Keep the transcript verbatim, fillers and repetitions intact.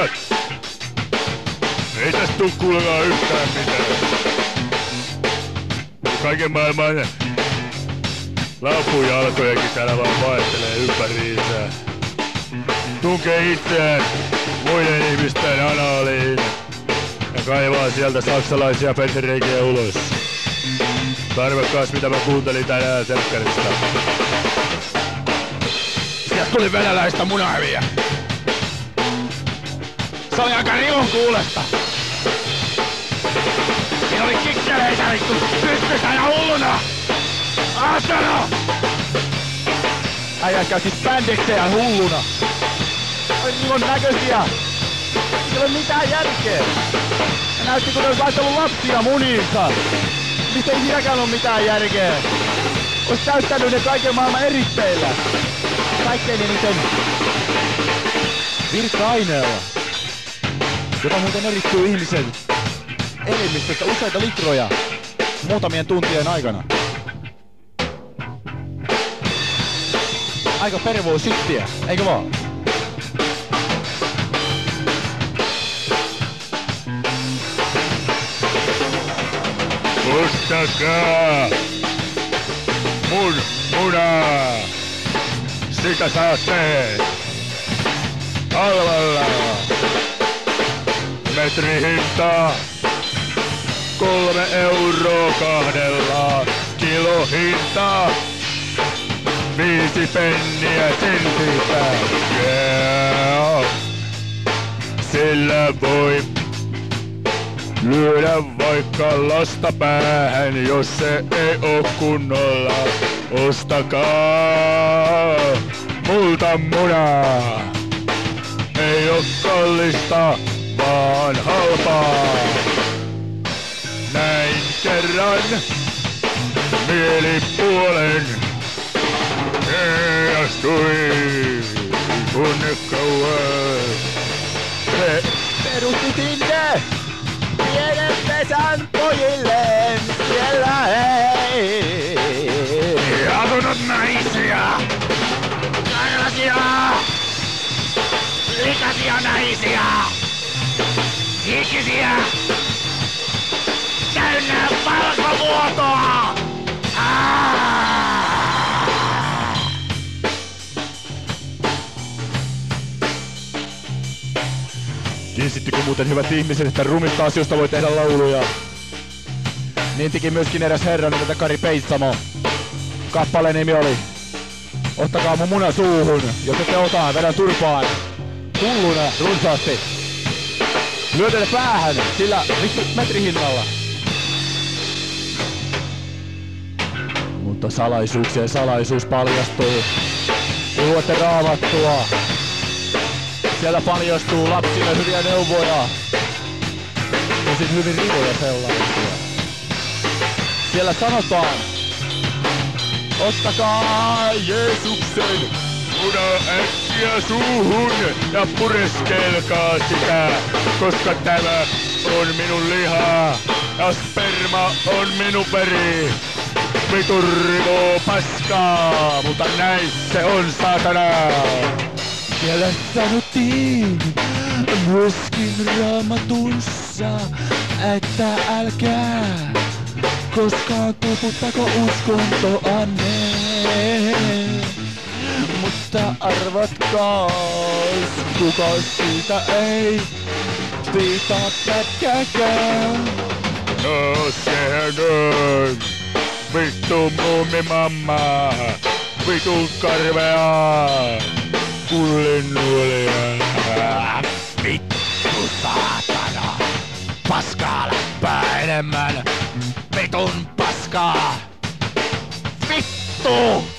pojat! Ei tästä tuu kuulekaan yhtään mitään. Kaiken maailman lapujalkojakin täällä vaan vaihtelee ympäriinsä. Tunkee itseään muiden ihmisten anaaliin ja kaivaa sieltä saksalaisia pentereikiä ulos. Tarvekkaas mitä mä kuuntelin tänään telkkarista. Sieltä tuli venäläistä munahäviä. Se oli aika rivun kuulesta. Siinä oli kikkeleitä vittu pystyssä ja hulluna! Ahtana! Äijät käytti spandeksejä hulluna. Oli nivon näköisiä. Ei ole mitään järkeä. Ja näytti kun olisi laittanut lapsia muniinsa. Mistä ei siinäkään ole mitään järkeä. Ois täyttänyt ne kaiken maailman eritteillä. Kaikkein eniten virka-aineella, joka muuten erittyy ihmisen elimistöstä useita litroja muutamien tuntien aikana. Aika pervoo sittiä, eikö vaan? Ostakaa mun munaa! Sitä saatte halvalla! Metrihinta kolme euroa kahdella, kilohinta viisi penniä sentiltä. Yeah. Sillä voi lyödä vaikka lasta päähän, jos se ei oo kunnolla. Ostakaa multa munaa. Ei oo kallista, vaan halpaa. Näin kerran mielipuolen heijastui tunnekauan. Se perusti sinne pienen pesän pojilleen, siellä ei asunut naisia, naisia, likaisia naisia, hikisiä, täynnä valkovuotoa. Tiesittekö muuten hyvät ihmiset, että rumista asioista voi tehdä lauluja? Niin teki myöskin eräs herra nimeltä Kari Peitsamo. Kappaleen nimi oli Ottakaa mun muna suuhun, jos ette ota, vedän turpaan. Hulluna runsaasti. Lyötele päähän, sillä vittu metrihinnalla. Mutta salaisuuksien salaisuus paljastuu. Kun luette Raamattua, siellä paljastuu lapsille hyviä neuvoja. Ja sit hyvin rivoja sellaisia. Siellä sanotaan, ottakaa Jeesuksen muna äkkiä suuhun ja pureskelkaa sitä, koska tämä on minun lihaa ja sperma on minun veri. Vitun rivoo paskaa, mutta näin se on saatana. Siellä sanottiin myöskin Raamatussa, että älkää koskaan toputtako uskontoanne. Mutta arvatkaas, kuka siitä ei pitaa pätkääkään. No sehän on vittu muumimamma, vitun karvea. Kullennuolia. Vittu saatana. Paskaa läppää enemmän. Vitun paskaa. Vittu!